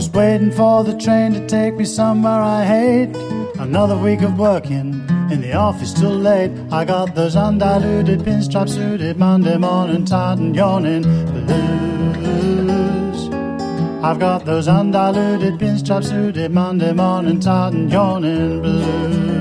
Just waiting for the train to take me somewhere I hate. Another week of working in the office till late. I got those undiluted pinstripe suited Monday morning tired and yawning blues. I've got those undiluted pinstripe suited Monday morning tired and yawning blues.